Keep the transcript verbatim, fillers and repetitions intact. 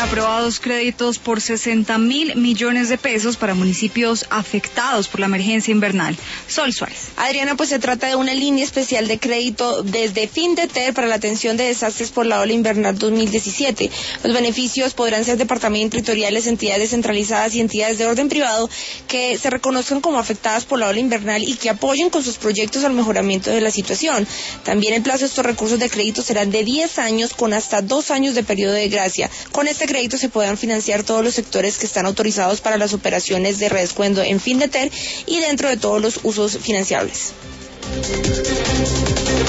aprobados créditos por sesenta mil millones de pesos para municipios afectados por la emergencia invernal. Sol Suárez. Adriana, pues se trata de una línea especial de crédito desde Findeter para la atención de desastres por la ola invernal dos mil diecisiete. Los beneficios podrán ser departamentos territoriales, entidades centralizadas y entidades de orden privado que se reconozcan como afectadas por la ola invernal y que apoyen con sus proyectos al mejoramiento de la situación. También el plazo de estos recursos de crédito serán de diez años con hasta dos años de periodo de gracia. Con este crédito se podrán financiar todos los sectores que están autorizados para las operaciones de redescuento en Findeter y dentro de todos los usos financiables.